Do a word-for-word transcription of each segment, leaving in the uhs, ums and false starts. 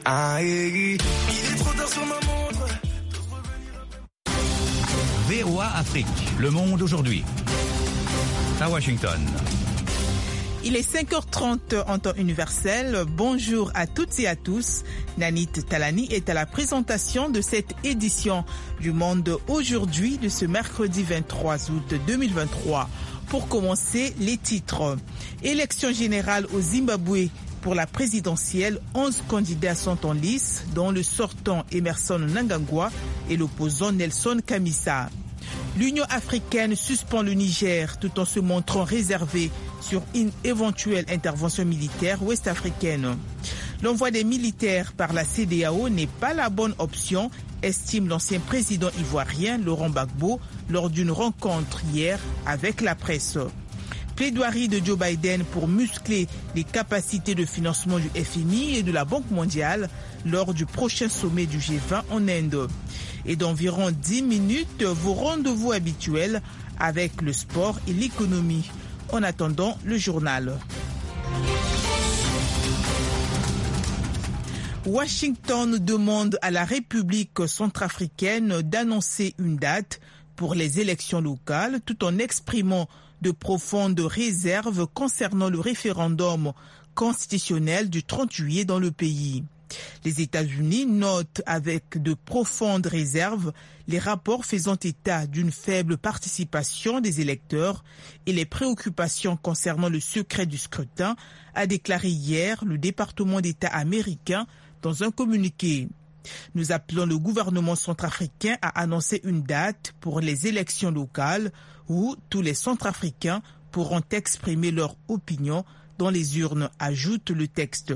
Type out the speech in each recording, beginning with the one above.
Ah, il est trop tard sur ma montre. V O A Afrique, le monde aujourd'hui. À Washington. Il est cinq heures trente en temps universel. Bonjour à toutes et à tous. Nanit Talani est à la présentation de cette édition du Monde aujourd'hui de ce mercredi vingt-trois août deux mille vingt-trois. Pour commencer, les titres. Élection générale au Zimbabwe pour la présidentielle. onze candidats sont en lice, dont le sortant Emmerson Mnangagwa et l'opposant Nelson Chamisa. L'Union africaine suspend le Niger tout en se montrant réservée sur une éventuelle intervention militaire ouest-africaine. L'envoi des militaires par la C E D E A O n'est pas la bonne option, estime l'ancien président ivoirien Laurent Gbagbo lors d'une rencontre hier avec la presse. Plaidoirie de Joe Biden pour muscler les capacités de financement du F M I et de la Banque mondiale lors du prochain sommet du G vingt en Inde. Et d'environ dix minutes, vos rendez-vous habituels avec le sport et l'économie. En attendant, le journal. Washington demande à la République centrafricaine d'annoncer une date pour les élections locales tout en exprimant de profondes réserves concernant le référendum constitutionnel du trente juillet dans le pays. Les États-Unis notent avec de profondes réserves les rapports faisant état d'une faible participation des électeurs et les préoccupations concernant le secret du scrutin, a déclaré hier le département d'État américain dans un communiqué. Nous appelons le gouvernement centrafricain à annoncer une date pour les élections locales où tous les Centrafricains pourront exprimer leur opinion dans les urnes, ajoute le texte.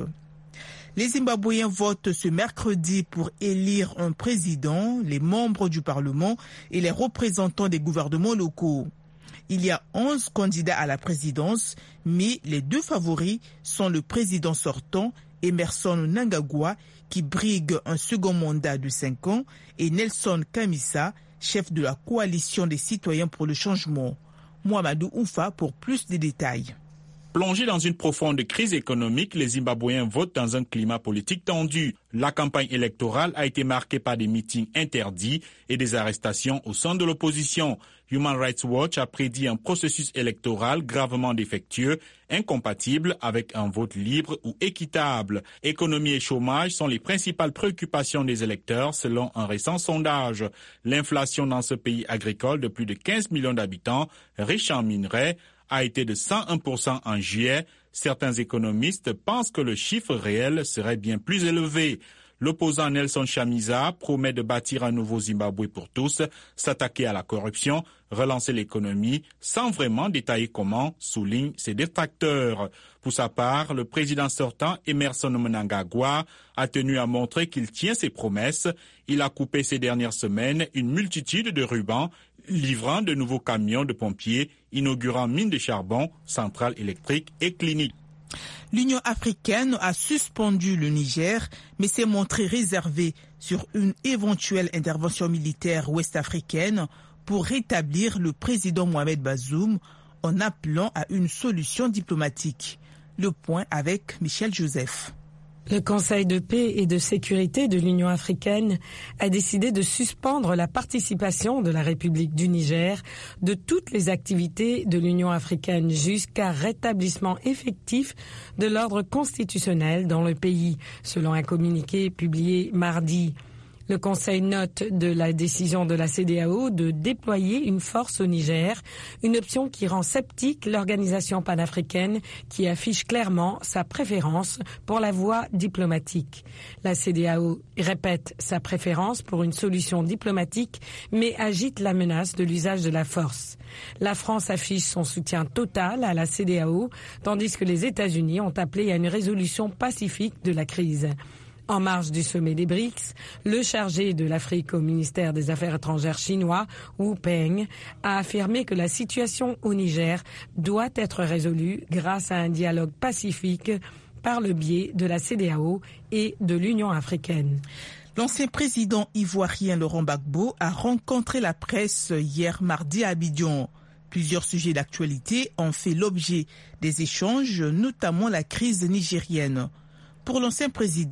Les Zimbabwéens votent ce mercredi pour élire un président, les membres du Parlement et les représentants des gouvernements locaux. Il y a onze candidats à la présidence, mais les deux favoris sont le président sortant, Emmerson Mnangagwa, qui brigue un second mandat de cinq ans, et Nelson Chamisa, chef de la coalition des citoyens pour le changement. Mohamedou Oufa pour plus de détails. Plongés dans une profonde crise économique, les Zimbabwéens votent dans un climat politique tendu. La campagne électorale a été marquée par des meetings interdits et des arrestations au sein de l'opposition. Human Rights Watch a prédit un processus électoral gravement défectueux, incompatible avec un vote libre ou équitable. Économie et chômage sont les principales préoccupations des électeurs selon un récent sondage. L'inflation dans ce pays agricole de plus de quinze millions d'habitants, riche en minerais, a été de cent un pour cent en juillet. Certains économistes pensent que le chiffre réel serait bien plus élevé. L'opposant Nelson Chamisa promet de bâtir un nouveau Zimbabwe pour tous, s'attaquer à la corruption, relancer l'économie, sans vraiment détailler comment, soulignent ses détracteurs. Pour sa part, le président sortant, Emmerson Mnangagwa, a tenu à montrer qu'il tient ses promesses. Il a coupé ces dernières semaines une multitude de rubans, livrant de nouveaux camions de pompiers, inaugurant mines de charbon, centrales électriques et cliniques. L'Union africaine a suspendu le Niger, mais s'est montrée réservée sur une éventuelle intervention militaire ouest-africaine pour rétablir le président Mohamed Bazoum en appelant à une solution diplomatique. Le point avec Michel Joseph. Le Conseil de paix et de sécurité de l'Union africaine a décidé de suspendre la participation de la République du Niger de toutes les activités de l'Union africaine jusqu'à rétablissement effectif de l'ordre constitutionnel dans le pays, selon un communiqué publié mardi. Le Conseil note de la décision de la C E D E A O de déployer une force au Niger, une option qui rend sceptique l'organisation panafricaine qui affiche clairement sa préférence pour la voie diplomatique. La C E D E A O répète sa préférence pour une solution diplomatique, mais agite la menace de l'usage de la force. La France affiche son soutien total à la C E D E A O, tandis que les États-Unis ont appelé à une résolution pacifique de la crise. En marge du sommet des B R I C S, le chargé de l'Afrique au ministère des Affaires étrangères chinois, Wu Peng, a affirmé que la situation au Niger doit être résolue grâce à un dialogue pacifique par le biais de la C E D E A O et de l'Union africaine. L'ancien président ivoirien Laurent Gbagbo a rencontré la presse hier mardi à Abidjan. Plusieurs sujets d'actualité ont fait l'objet des échanges, notamment la crise nigérienne. Pour l'ancien président,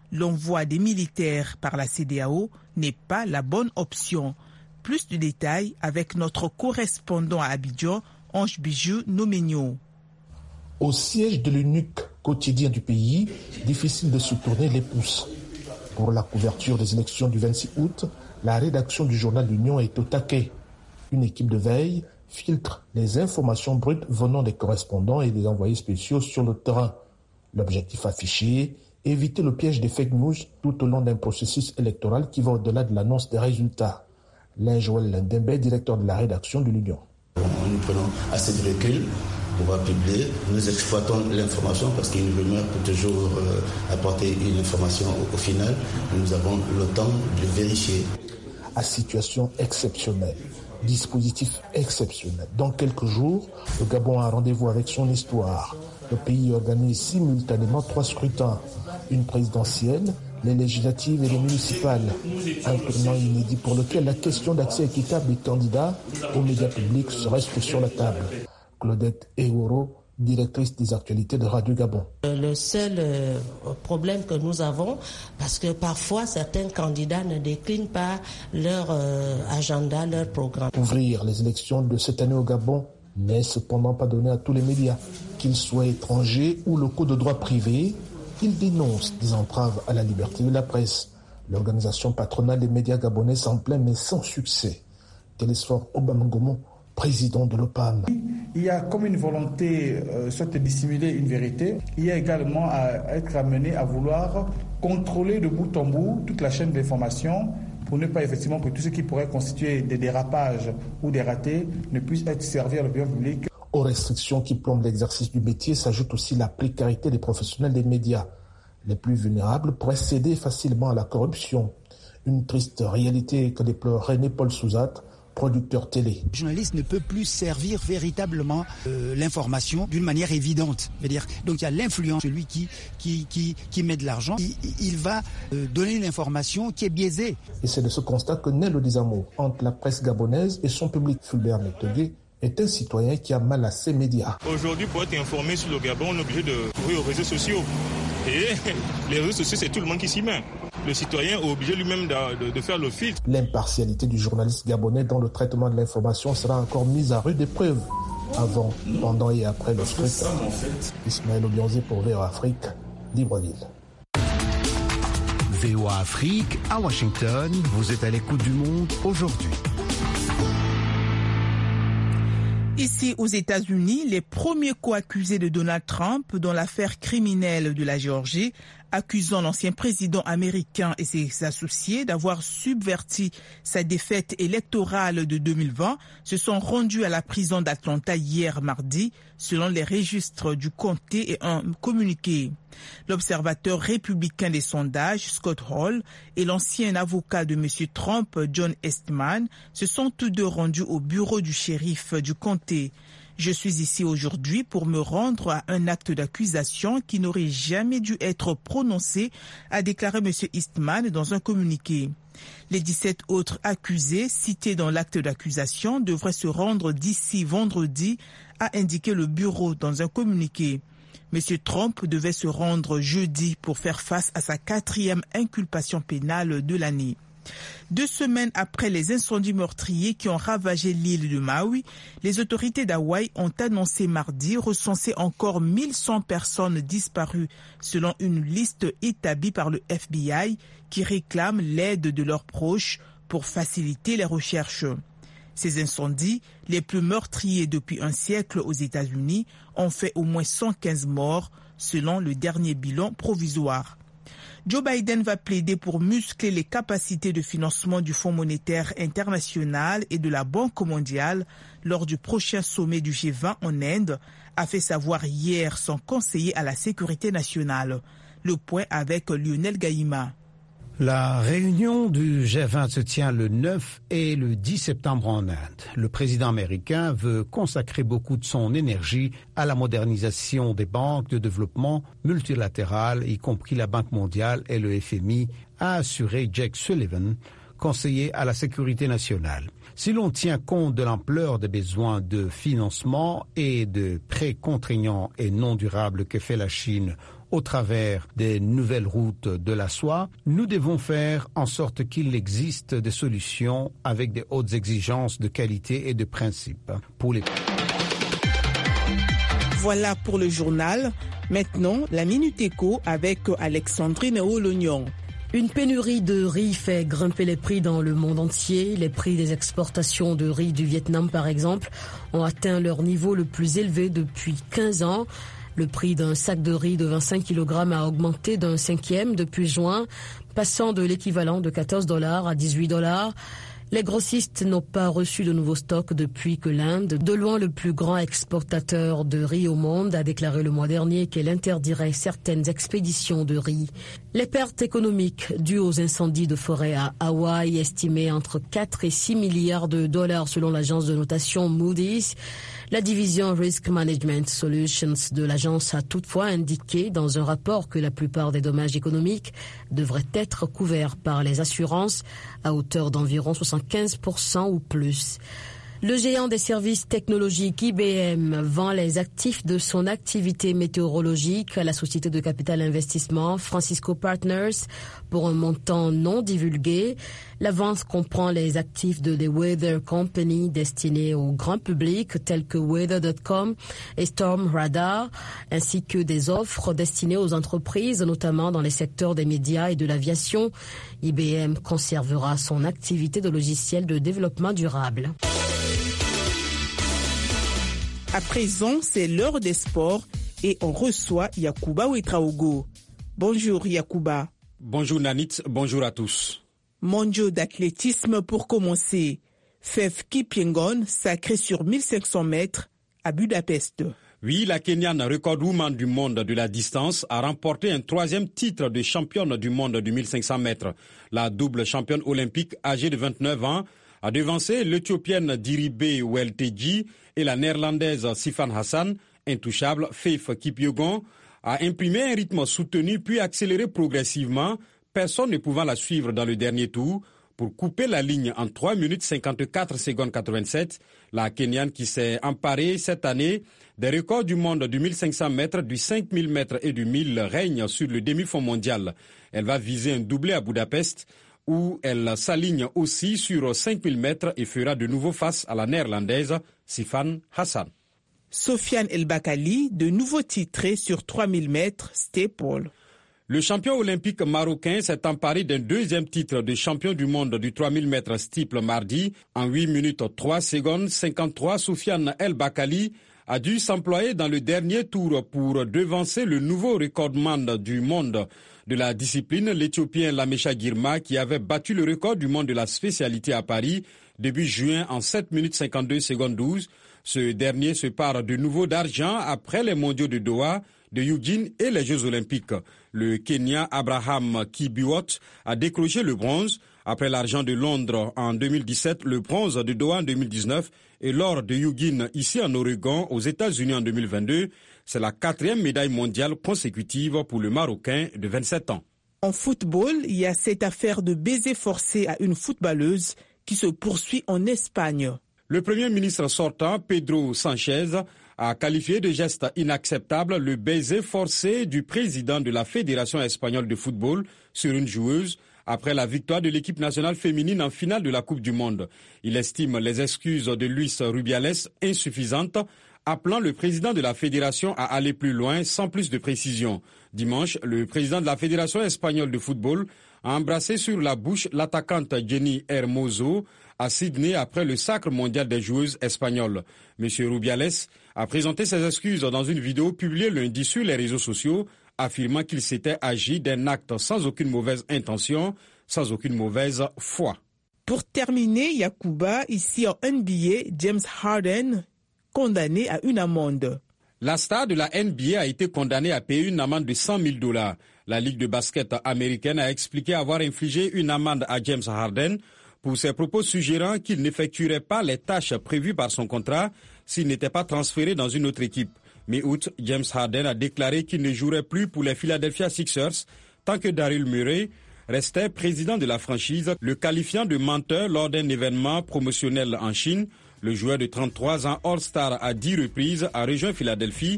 l'envoi des militaires par la C E D E A O n'est pas la bonne option. Plus de détails avec notre correspondant à Abidjan, Ange Bijou Nomenyo. Au siège de l'unique quotidien du pays, difficile de se tourner les pouces. Pour la couverture des élections du vingt-six août, la rédaction du journal L'Union est au taquet. Une équipe de veille filtre les informations brutes venant des correspondants et des envoyés spéciaux sur le terrain. L'objectif affiché, éviter le piège des fake news tout au long d'un processus électoral qui va au-delà de l'annonce des résultats. Joël Lendembe, directeur de la rédaction de l'Union. Nous prenons assez de recul pour pouvoir publier. Nous exploitons l'information parce qu'une rumeur peut toujours euh, apporter une information au, au final. Nous avons le temps de vérifier. À situation exceptionnelle, dispositif exceptionnel. Dans quelques jours, le Gabon a un rendez-vous avec son histoire. Le pays organise simultanément trois scrutins. Une présidentielle, les législatives et les municipales. Un tournant inédit pour lequel la question d'accès équitable des candidats aux médias publics se reste sur la table. Claudette Ehoro, directrice des actualités de Radio Gabon. Le seul euh, problème que nous avons, parce que parfois certains candidats ne déclinent pas leur euh, agenda, leur programme. Ouvrir les élections de cette année au Gabon n'est cependant pas donné à tous les médias, qu'ils soient étrangers ou locaux de droit privé. Ils dénoncent des entraves à la liberté de la presse. L'organisation patronale des médias gabonais s'en plaint, mais sans succès. Télésphore Obamangomo, président de l'O P A M. Il y a comme une volonté euh, soit de dissimuler une vérité. Il y a également à être amené à vouloir contrôler de bout en bout toute la chaîne d'information pour ne pas effectivement que tout ce qui pourrait constituer des dérapages ou des ratés ne puisse être servi à l'opinion publique. Aux restrictions qui plombent l'exercice du métier s'ajoute aussi la précarité des professionnels des médias. Les plus vulnérables pourraient céder facilement à la corruption. Une triste réalité que déplore René Paul Souzat, producteur télé. Le journaliste ne peut plus servir véritablement euh, l'information d'une manière évidente. C'est-à-dire, donc il y a l'influence, celui qui, qui, qui, qui met de l'argent, il, il va euh, donner une information qui est biaisée. Et c'est de ce constat que naît le désamour entre la presse gabonaise et son public. Fulbert Mételier est un citoyen qui a mal à ses médias. Aujourd'hui, pour être informé sur le Gabon, on est obligé de courir aux réseaux sociaux. Et les réseaux sociaux, c'est tout le monde qui s'y met. Le citoyen est obligé lui-même de, de, de faire le filtre. L'impartialité du journaliste gabonais dans le traitement de l'information sera encore mise à rude épreuve. Avant, pendant et après le scrutin. Ismaël Obionzé pour V O A Afrique, Libreville. V O A Afrique, à Washington, vous êtes à l'écoute du monde aujourd'hui. Ici aux États-Unis, les premiers co-accusés de Donald Trump dans l'affaire criminelle de la Géorgie, accusant l'ancien président américain et ses associés d'avoir subverti sa défaite électorale de deux mille vingt, se sont rendus à la prison d'Atlanta hier mardi, selon les registres du comté et un communiqué. L'observateur républicain des sondages, Scott Hall, et l'ancien avocat de M. Trump, John Eastman, se sont tous deux rendus au bureau du shérif du comté. Je suis ici aujourd'hui pour me rendre à un acte d'accusation qui n'aurait jamais dû être prononcé, a déclaré M. Eastman dans un communiqué. Les dix-sept autres accusés cités dans l'acte d'accusation devraient se rendre d'ici vendredi, a indiqué le bureau dans un communiqué. M. Trump devait se rendre jeudi pour faire face à sa quatrième inculpation pénale de l'année. Deux semaines après les incendies meurtriers qui ont ravagé l'île de Maui, les autorités d'Hawaï ont annoncé mardi recenser encore mille cent personnes disparues, selon une liste établie par le F B I qui réclame l'aide de leurs proches pour faciliter les recherches. Ces incendies, les plus meurtriers depuis un siècle aux États-Unis, ont fait au moins cent quinze morts, selon le dernier bilan provisoire. Joe Biden va plaider pour muscler les capacités de financement du Fonds monétaire international et de la Banque mondiale lors du prochain sommet du G vingt en Inde, a fait savoir hier son conseiller à la sécurité nationale. Le point avec Lionel Gaïma. La réunion du G vingt se tient le neuf et le dix septembre en Inde. Le président américain veut consacrer beaucoup de son énergie à la modernisation des banques de développement multilatérales, y compris la Banque mondiale et le F M I, a assuré Jake Sullivan, conseiller à la sécurité nationale. Si l'on tient compte de l'ampleur des besoins de financement et de prêts contraignants et non durables que fait la Chine au travers des nouvelles routes de la soie, nous devons faire en sorte qu'il existe des solutions avec des hautes exigences de qualité et de principe pour les... Voilà pour le journal. Maintenant, la Minute Éco avec Alexandrine Olognon. Une pénurie de riz fait grimper les prix dans le monde entier. Les prix des exportations de riz du Vietnam, par exemple, ont atteint leur niveau le plus élevé depuis quinze ans. Le prix d'un sac de riz de vingt-cinq kilogrammes a augmenté d'un cinquième depuis juin, passant de l'équivalent de quatorze dollars à dix-huit dollars. Les grossistes n'ont pas reçu de nouveaux stocks depuis que l'Inde, de loin le plus grand exportateur de riz au monde, a déclaré le mois dernier qu'elle interdirait certaines expéditions de riz. Les pertes économiques dues aux incendies de forêt à Hawaï, estimées entre quatre et six milliards de dollars selon l'agence de notation Moody's. La division Risk Management Solutions de l'agence a toutefois indiqué dans un rapport que la plupart des dommages économiques devraient être couverts par les assurances à hauteur d'environ soixante-quinze pour cent ou plus. Le géant des services technologiques I B M vend les actifs de son activité météorologique à la société de capital investissement Francisco Partners pour un montant non divulgué. La vente comprend les actifs de The Weather Company destinés au grand public tels que weather point com et Storm Radar, ainsi que des offres destinées aux entreprises, notamment dans les secteurs des médias et de l'aviation. I B M conservera son activité de logiciel de développement durable. À présent, c'est l'heure des sports et on reçoit Yacouba Ouetraogo. Bonjour Yacouba. Bonjour Nanit, bonjour à tous. Mondiaux d'athlétisme pour commencer. Faith Kipyegon sacré sur mille cinq cents mètres à Budapest. Oui, la Kenyane recordwoman du monde de la distance a remporté un troisième titre de championne du monde du mille cinq cents mètres. La double championne olympique âgée de vingt-neuf ans a devancé l'Éthiopienne Diribe Welteji et la Néerlandaise Sifan Hassan. Intouchable, Faith Kipyegon a imprimé un rythme soutenu puis accéléré progressivement, personne ne pouvant la suivre dans le dernier tour. Pour couper la ligne en trois minutes cinquante-quatre secondes quatre-vingt-sept, la Kenyane qui s'est emparée cette année des records du monde du mille cinq cents mètres, du cinq mille mètres et du mille règne sur le demi-fond mondial. Elle va viser un doublé à Budapest, où elle s'aligne aussi sur cinq mille mètres et fera de nouveau face à la néerlandaise Sifan Hassan. Sofiane El Bakali, de nouveau titré sur trois mille mètres steeple. Le champion olympique marocain s'est emparé d'un deuxième titre de champion du monde du trois mille mètres steeple mardi. En huit minutes trois secondes cinquante-trois, Sofiane El Bakali a dû s'employer dans le dernier tour pour devancer le nouveau recordman du monde de la discipline, l'Éthiopien Lamesha Girma, qui avait battu le record du monde de la spécialité à Paris début juin en sept minutes cinquante-deux secondes douze. Ce dernier se part de nouveau d'argent après les mondiaux de Doha, de Eugene et les Jeux olympiques. Le Kenya Abraham Kibiwot a décroché le bronze. Après l'argent de Londres en deux mille dix-sept, le bronze de Doha en deux mille dix-neuf et l'or de Eugene ici en Oregon aux États-Unis en deux mille vingt-deux, c'est la quatrième médaille mondiale consécutive pour le Marocain de vingt-sept ans. En football, il y a cette affaire de baiser forcé à une footballeuse qui se poursuit en Espagne. Le Premier ministre sortant, Pedro Sanchez, a qualifié de geste inacceptable le baiser forcé du président de la Fédération espagnole de football sur une joueuse après la victoire de l'équipe nationale féminine en finale de la Coupe du Monde. Il estime les excuses de Luis Rubiales insuffisantes, appelant le président de la Fédération à aller plus loin sans plus de précision. Dimanche, le président de la Fédération espagnole de football a embrassé sur la bouche l'attaquante Jenny Hermoso à Sydney après le sacre mondial des joueuses espagnoles. M. Rubiales a présenté ses excuses dans une vidéo publiée lundi sur les réseaux sociaux, affirmant qu'il s'était agi d'un acte sans aucune mauvaise intention, sans aucune mauvaise foi. Pour terminer, Yacouba, ici en N B A, James Harden, condamné à une amende. La star de la N B A a été condamnée à payer une amende de cent mille dollars. La Ligue de basket américaine a expliqué avoir infligé une amende à James Harden pour ses propos suggérant qu'il n'effectuerait pas les tâches prévues par son contrat s'il n'était pas transféré dans une autre équipe. Mi-août, James Harden a déclaré qu'il ne jouerait plus pour les Philadelphia Sixers tant que Daryl Morey restait président de la franchise, le qualifiant de menteur lors d'un événement promotionnel en Chine. Le joueur de trente-trois ans All-Star à dix reprises a rejoint Philadelphie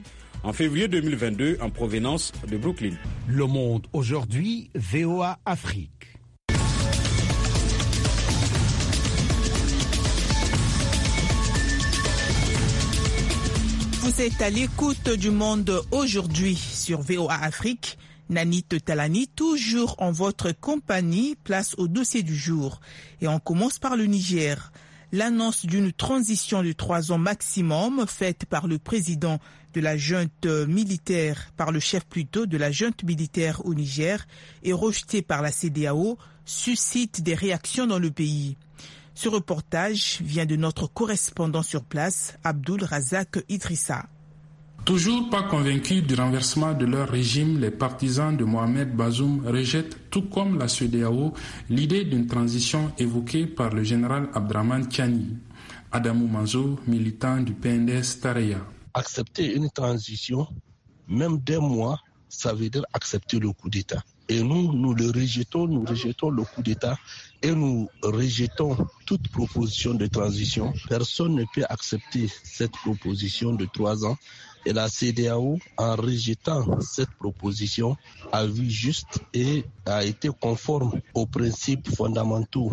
en février deux mille vingt-deux en provenance de Brooklyn. Le Monde aujourd'hui, V O A Afrique. Vous êtes à l'écoute du Monde aujourd'hui sur V O A Afrique. Nanit Talani, toujours en votre compagnie, place au dossier du jour. Et on commence par le Niger. L'annonce d'une transition de trois ans maximum faite par le président de la junte militaire, par le chef plutôt de la junte militaire au Niger et rejetée par la C E D E A O, suscite des réactions dans le pays. Ce reportage vient de notre correspondant sur place, Abdul Razak Idrissa. Toujours pas convaincus du renversement de leur régime, les partisans de Mohamed Bazoum rejettent, tout comme la C E D E A O, l'idée d'une transition évoquée par le général Abdraman Tiani. Adamou Manzo, militant du P N D S Tareya. Accepter une transition, même d'un mois, ça veut dire accepter le coup d'État. Et nous, nous le rejetons, nous rejetons le coup d'État et nous rejetons toute proposition de transition. Personne ne peut accepter cette proposition de trois ans. Et la C E D E A O, en rejetant cette proposition, a vu juste et a été conforme aux principes fondamentaux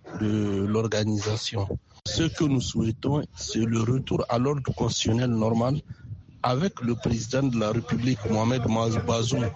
de l'organisation. Ce que nous souhaitons, c'est le retour à l'ordre constitutionnel normal avec le président de la République, Mohamed Bazoum,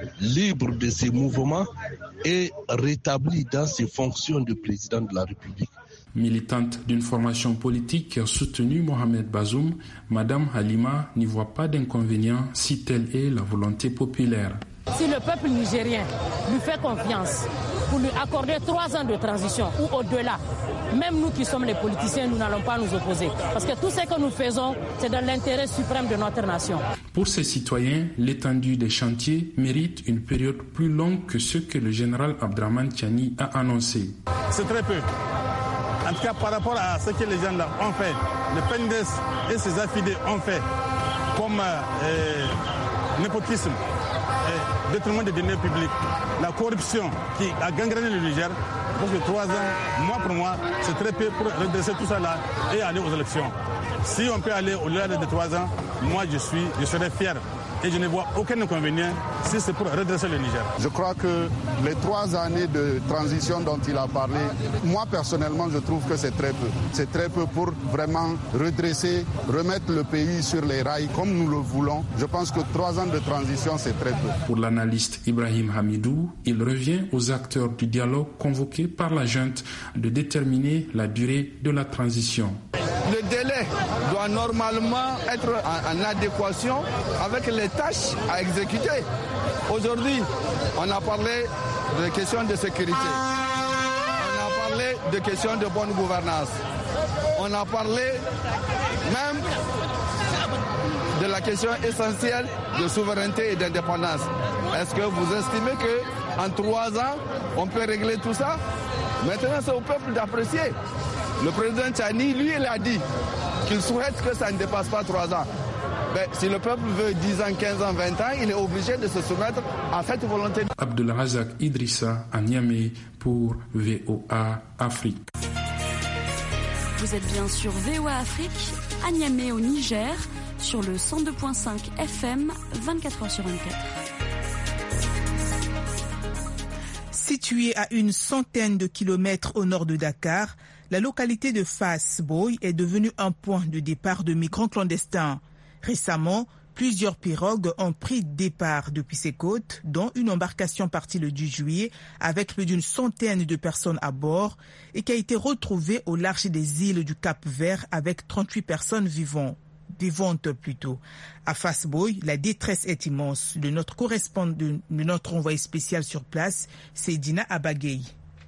libre de ses mouvements et rétabli dans ses fonctions de président de la République. Militante d'une formation politique qui a soutenu Mohamed Bazoum, Madame Halima n'y voit pas d'inconvénient si telle est la volonté populaire. Si le peuple nigérien lui fait confiance pour lui accorder trois ans de transition ou au-delà, même nous qui sommes les politiciens, nous n'allons pas nous opposer. Parce que tout ce que nous faisons, c'est dans l'intérêt suprême de notre nation. Pour ces citoyens, l'étendue des chantiers mérite une période plus longue que ce que le général Abdraman Tiani a annoncé. C'est très peu. En tout cas, par rapport à ce que les gens là ont fait, le P N D S et ses affidés ont fait, comme euh, népotisme, euh, détournement des deniers publics, la corruption qui a gangréné le Niger, parce que trois ans, mois pour mois, c'est très peu pour redresser tout ça là et aller aux élections. Si on peut aller au-delà de trois ans, moi je suis, je serai fier. Et je ne vois aucun inconvénient si c'est pour redresser le Niger. Je crois que les trois années de transition dont il a parlé, moi personnellement je trouve que c'est très peu. C'est très peu pour vraiment redresser, remettre le pays sur les rails comme nous le voulons. Je pense que trois ans de transition c'est très peu. Pour l'analyste Ibrahim Hamidou, il revient aux acteurs du dialogue convoqués par la junte de déterminer la durée de la transition. Le délai doit normalement être en, en adéquation avec les tâches à exécuter. Aujourd'hui, on a parlé de questions de sécurité. On a parlé de questions de bonne gouvernance. On a parlé même de la question essentielle de souveraineté et d'indépendance. Est-ce que vous estimez qu'en trois ans, on peut régler tout ça? Maintenant, c'est au peuple d'apprécier. Le président Tiani, lui, il a dit qu'il souhaite que ça ne dépasse pas trois ans. Mais si le peuple veut dix ans, quinze ans, vingt ans, il est obligé de se soumettre à cette volonté. Abdul Razak Idrissa à Niamey pour V O A Afrique. Vous êtes bien sur V O A Afrique, à Niamey au Niger, sur le cent deux virgule cinq F M, vingt-quatre heures sur vingt-quatre. Située à une centaine de kilomètres au nord de Dakar, la localité de Fass Boye est devenue un point de départ de migrants clandestins. Récemment, plusieurs pirogues ont pris départ depuis ces côtes, dont une embarcation partie le dix juillet avec plus d'une centaine de personnes à bord et qui a été retrouvée au large des îles du Cap-Vert avec trente-huit personnes vivant. Vivantes plutôt. À Fass Boye, la détresse est immense. De notre correspondant, de notre envoyé spécial sur place, c'est Dina Abagay.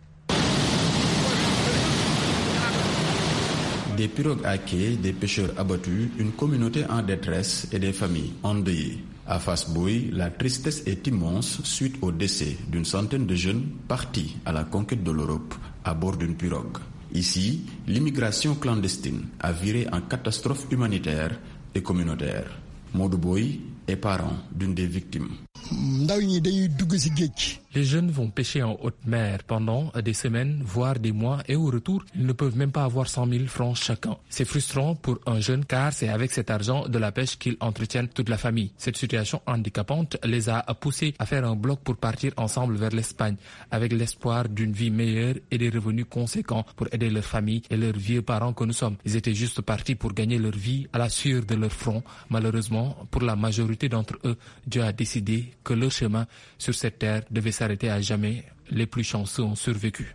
Des pirogues à quai, des pêcheurs abattus, une communauté en détresse et des familles endeuillées. À Fass Boye, la tristesse est immense suite au décès d'une centaine de jeunes partis à la conquête de l'Europe à bord d'une pirogue. Ici, l'immigration clandestine a viré en catastrophe humanitaire et communautaire. Modou Boye est parent d'une des victimes. Nous Les jeunes vont pêcher en haute mer pendant des semaines, voire des mois, et au retour, ils ne peuvent même pas avoir cent mille francs chacun. C'est frustrant pour un jeune car c'est avec cet argent de la pêche qu'ils entretiennent toute la famille. Cette situation handicapante les a poussés à faire un bloc pour partir ensemble vers l'Espagne, avec l'espoir d'une vie meilleure et des revenus conséquents pour aider leur famille et leurs vieux parents que nous sommes. Ils étaient juste partis pour gagner leur vie à la sueur de leur front. Malheureusement, pour la majorité d'entre eux, Dieu a décidé que leur chemin sur cette terre devait s'arrêter à jamais. Les plus chanceux ont survécu.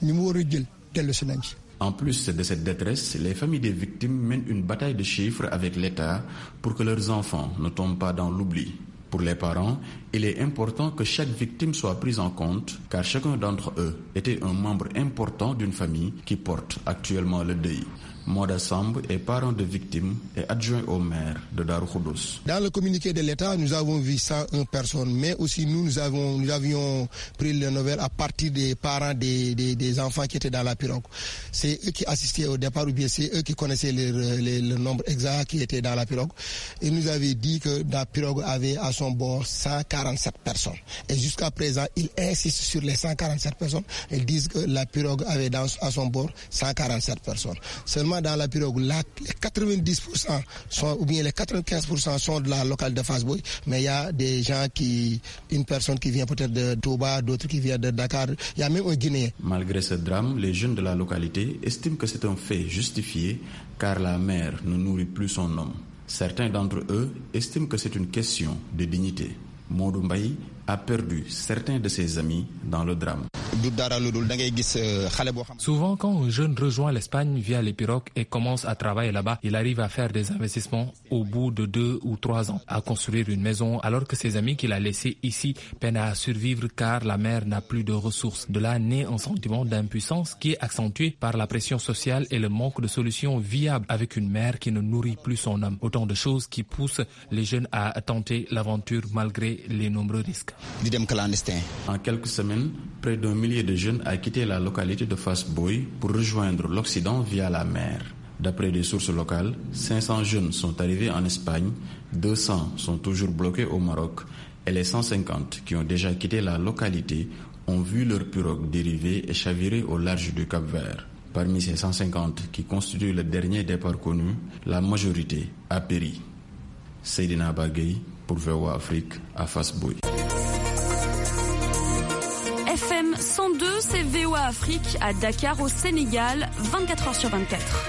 En plus de cette détresse, les familles des victimes mènent une bataille de chiffres avec l'État pour que leurs enfants ne tombent pas dans l'oubli. Pour les parents, il est important que chaque victime soit prise en compte car chacun d'entre eux était un membre important d'une famille qui porte actuellement le deuil. Moda Samb est parent de victimes et adjoint au maire de Darou Khoudoss. Dans le communiqué de l'État, nous avons vu cent un personnes, mais aussi nous, nous, avons, nous avions pris les nouvelles à partir des parents des, des, des enfants qui étaient dans la pirogue. C'est eux qui assistaient au départ ou bien c'est eux qui connaissaient le, le, le nombre exact qui était dans la pirogue. Et nous avaient dit que la pirogue avait à son bord cent quarante-sept personnes. Et jusqu'à présent, ils insistent sur les cent quarante-sept personnes. Ils disent que la pirogue avait dans, à son bord cent quarante-sept personnes. Seulement dans la pirogue, là, les quatre-vingt-dix pour cent sont, ou bien les quatre-vingt-quinze pour cent sont de la locale de Fass-Boye, mais il y a des gens qui, une personne qui vient peut-être de Touba, d'autres qui viennent de Dakar, il y a même un Guinéen. Malgré ce drame, les jeunes de la localité estiment que c'est un fait justifié car la mère ne nourrit plus son homme. Certains d'entre eux estiment que c'est une question de dignité. Modou Mbaye a perdu certains de ses amis dans le drame. Souvent, quand un jeune rejoint l'Espagne via les pirogues et commence à travailler là-bas, il arrive à faire des investissements au bout de deux ou trois ans, à construire une maison, alors que ses amis qu'il a laissés ici peinent à survivre car la mère n'a plus de ressources. De là naît un sentiment d'impuissance qui est accentué par la pression sociale et le manque de solutions viables avec une mère qui ne nourrit plus son homme. Autant de choses qui poussent les jeunes à tenter l'aventure malgré les nombreux risques. En quelques semaines, près d'un millier de jeunes a quitté la localité de Fass-Boye pour rejoindre l'Occident via la mer. D'après des sources locales, cinq cents jeunes sont arrivés en Espagne, deux cents sont toujours bloqués au Maroc et les cent cinquante qui ont déjà quitté la localité ont vu leur pirogue dériver et chavirer au large du Cap-Vert. Parmi ces cent cinquante qui constituent le dernier départ connu, la majorité a péri. Seydina Bagay pour V O A Afrique à Fass-Boye. F M cent deux, c'est V O A Afrique à Dakar au Sénégal, vingt-quatre heures sur vingt-quatre.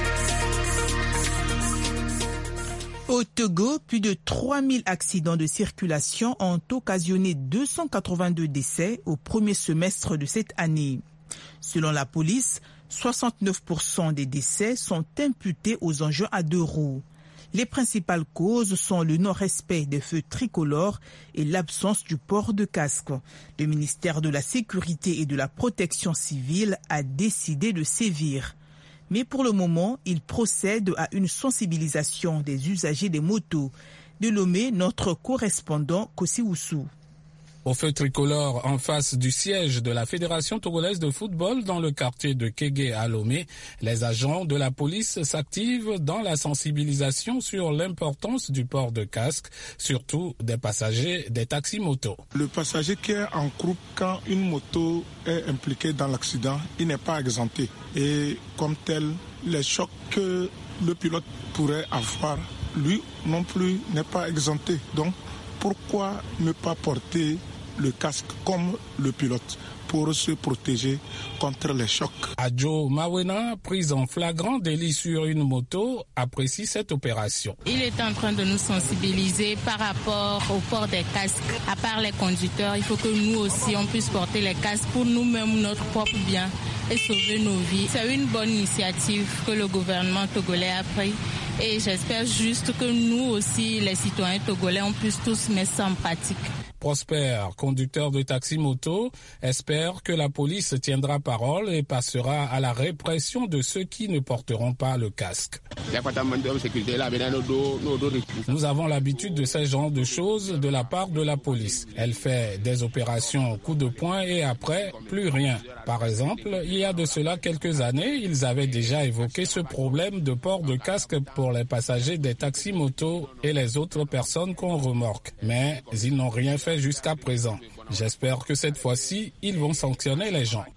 Au Togo, plus de trois mille accidents de circulation ont occasionné deux cent quatre-vingt-deux décès au premier semestre de cette année. Selon la police, soixante-neuf pour cent des décès sont imputés aux engins à deux roues. Les principales causes sont le non-respect des feux tricolores et l'absence du port de casque. Le ministère de la Sécurité et de la Protection civile a décidé de sévir. Mais pour le moment, il procède à une sensibilisation des usagers des motos. De Lomé, notre correspondant Kossi Oussou. Au feu tricolore en face du siège de la Fédération togolaise de football dans le quartier de Kégué à Lomé, les agents de la police s'activent dans la sensibilisation sur l'importance du port de casque, surtout des passagers des taxis-motos. Le passager qui est en croupe quand une moto est impliquée dans l'accident, il n'est pas exempté. Et comme tel, les chocs que le pilote pourrait avoir, lui non plus n'est pas exempté. Donc, pourquoi ne pas porter le casque comme le pilote pour se protéger contre les chocs? Adjo Mawena, prise en flagrant délit sur une moto, apprécie cette opération. Il est en train de nous sensibiliser par rapport au port des casques. À part les conducteurs, il faut que nous aussi on puisse porter les casques pour nous-mêmes, notre propre bien et sauver nos vies. C'est une bonne initiative que le gouvernement togolais a prise. Et j'espère juste que nous aussi, les citoyens togolais, on puisse tous mettre ça en pratique. Prosper, conducteur de taxi-moto, espère que la police tiendra parole et passera à la répression de ceux qui ne porteront pas le casque. Nous avons l'habitude de ce genre de choses de la part de la police. Elle fait des opérations coup de poing et après, plus rien. Par exemple, il y a de cela quelques années, ils avaient déjà évoqué ce problème de port de casque pour les passagers des taxis-motos et les autres personnes qu'on remorque. Mais ils n'ont rien fait jusqu'à présent. J'espère que cette fois-ci, ils vont sanctionner les gens.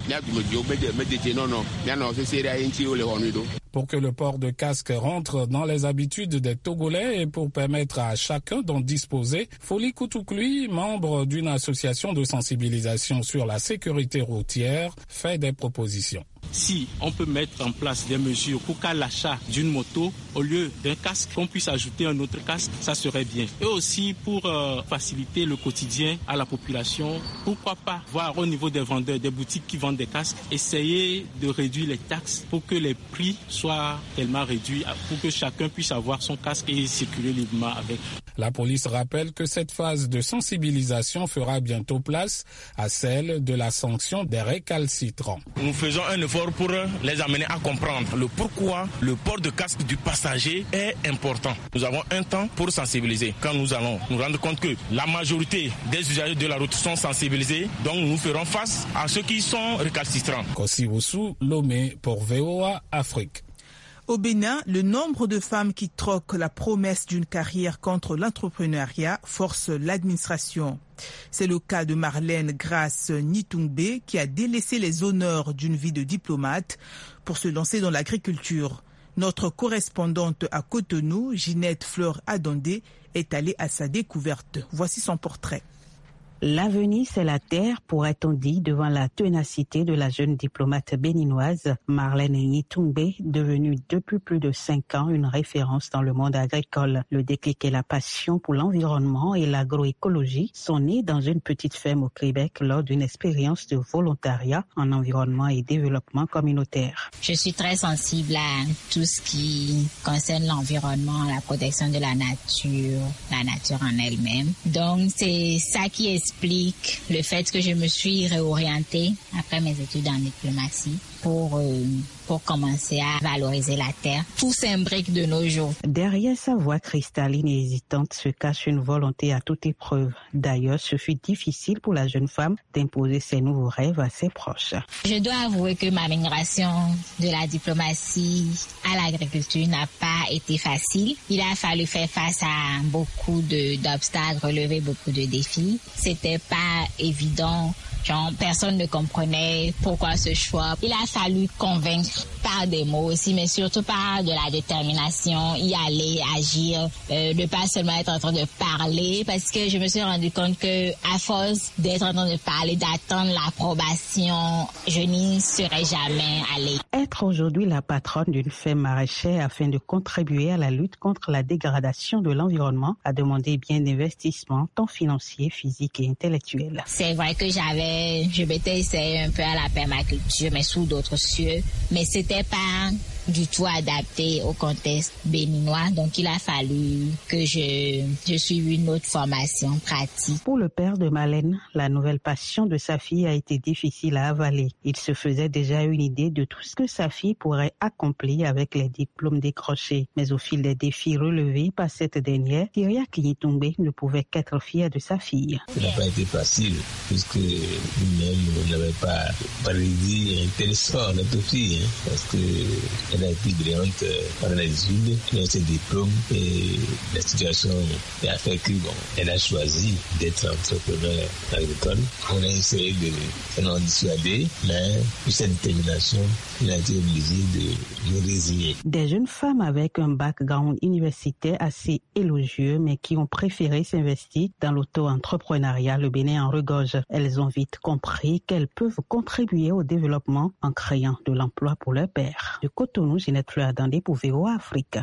Pour que le port de casque rentre dans les habitudes des Togolais et pour permettre à chacun d'en disposer, Foli Koutoukli, membre d'une association de sensibilisation sur la sécurité routière, fait des propositions. Si on peut mettre en place des mesures pour qu'à l'achat d'une moto, au lieu d'un casque, on puisse ajouter un autre casque, ça serait bien. Et aussi pour euh, faciliter le quotidien à la population, pourquoi pas voir au niveau des vendeurs, des boutiques qui vendent des casques, essayer de réduire les taxes pour que les prix soient tellement réduits, pour que chacun puisse avoir son casque et circuler librement avec. La police rappelle que cette phase de sensibilisation fera bientôt place à celle de la sanction des récalcitrants. Nous faisons un effort pour les amener à comprendre le pourquoi le port de casque du passager est important. Nous avons un temps pour sensibiliser. Quand nous allons nous rendre compte que la majorité des usagers de la route sont sensibilisés, donc nous ferons face à ceux qui sont récalcitrants. Kossi Oussou, Lomé pour V O A Afrique. Au Bénin, le nombre de femmes qui troquent la promesse d'une carrière contre l'entrepreneuriat force l'administration. C'est le cas de Marlène Grace Nitungbe qui a délaissé les honneurs d'une vie de diplomate pour se lancer dans l'agriculture. Notre correspondante à Cotonou, Ginette Fleur Adondé, est allée à sa découverte. Voici son portrait. L'avenir, c'est la terre, pourrait-on dire, devant la ténacité de la jeune diplomate béninoise Marlène Nitungbe, devenue depuis plus de cinq ans une référence dans le monde agricole. Le déclic et la passion pour l'environnement et l'agroécologie sont nés dans une petite ferme au Québec lors d'une expérience de volontariat en environnement et développement communautaire. Je suis très sensible à tout ce qui concerne l'environnement, la protection de la nature, la nature en elle-même. Donc, c'est ça qui est explique le fait que je me suis réorientée après mes études en diplomatie pour, euh, pour commencer à valoriser la terre. Tout s'imbrique de nos jours. Derrière sa voix cristalline et hésitante se cache une volonté à toute épreuve. D'ailleurs, ce fut difficile pour la jeune femme d'imposer ses nouveaux rêves à ses proches. Je dois avouer que ma migration de la diplomatie à l'agriculture n'a pas été facile. Il a fallu faire face à beaucoup de, d'obstacles, relever beaucoup de défis. C'était pas évident. Genre, personne ne comprenait pourquoi ce choix. Il a fallu convaincre par des mots aussi, mais surtout par de la détermination, y aller, agir, euh, ne pas seulement être en train de parler, parce que je me suis rendu compte que à force d'être en train de parler, d'attendre l'approbation, je n'y serais jamais allée. Être aujourd'hui la patronne d'une ferme maraîchère afin de contribuer à la lutte contre la dégradation de l'environnement a demandé bien d'investissement, tant financier, physique et intellectuel. C'est vrai que j'avais Je m'étais essayé un peu à la permaculture, mais sous d'autres cieux. Mais c'était pas du tout adapté au contexte béninois. Donc, il a fallu que je, je suive une autre formation pratique. Pour le père de Marlène, la nouvelle passion de sa fille a été difficile à avaler. Il se faisait déjà une idée de tout ce que sa fille pourrait accomplir avec les diplômes décrochés. Mais au fil des défis relevés par cette dernière, Kyriak Nitungbe ne pouvait qu'être fier de sa fille. Ça n'a pas été facile, puisque nous-mêmes n'avons pas prédit un tel sort, notre fille, hein, parce que elle a été brillante pendant les études, elle a ses diplômes et la situation a fait que bon, elle a choisi d'être entrepreneur agricole. On a essayé de l'en dissuader, mais pour cette détermination, il a été obligé de le résigner. Des jeunes femmes avec un background universitaire assez élogieux, mais qui ont préféré s'investir dans l'auto-entrepreneuriat, le Bénin en regorge. Elles ont vite compris qu'elles peuvent contribuer au développement en créant de l'emploi pour leur père. De Cotonou, Ginette Fleur Adondé pour V O A Afrique.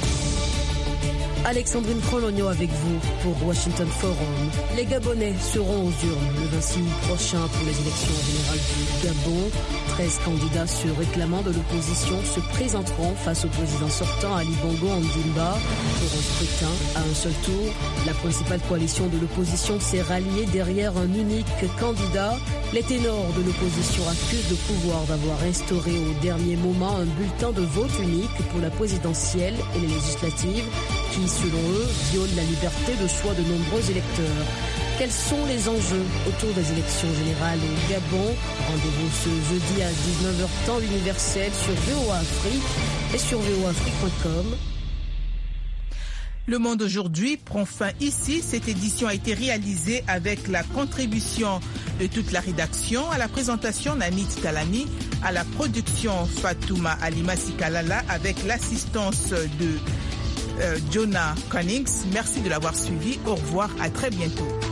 Alexandrine Prologno avec vous pour Washington Forum. Les Gabonais seront aux urnes le vingt-six août prochain pour les élections générales du Gabon. treize candidats se réclamant de l'opposition se présenteront face au président sortant Ali Bongo Ondimba pour un scrutin à un seul tour. La principale coalition de l'opposition s'est ralliée derrière un unique candidat. Les ténors de l'opposition accusent le pouvoir d'avoir instauré au dernier moment un bulletin de vote unique pour la présidentielle et les législatives qui, selon eux, viole la liberté de choix de nombreux électeurs. Quels sont les enjeux autour des élections générales au Gabon? Rendez-vous ce jeudi à dix-neuf heures temps universel sur V O A Afrique et sur V O A Afrique point com. Le Monde aujourd'hui prend fin ici. Cette édition a été réalisée avec la contribution de toute la rédaction. À la présentation, Nanit Talani. À la production, Fatouma Alima Sikalala avec l'assistance de euh, Jonah Cunnings. Merci de l'avoir suivi. Au revoir. À très bientôt.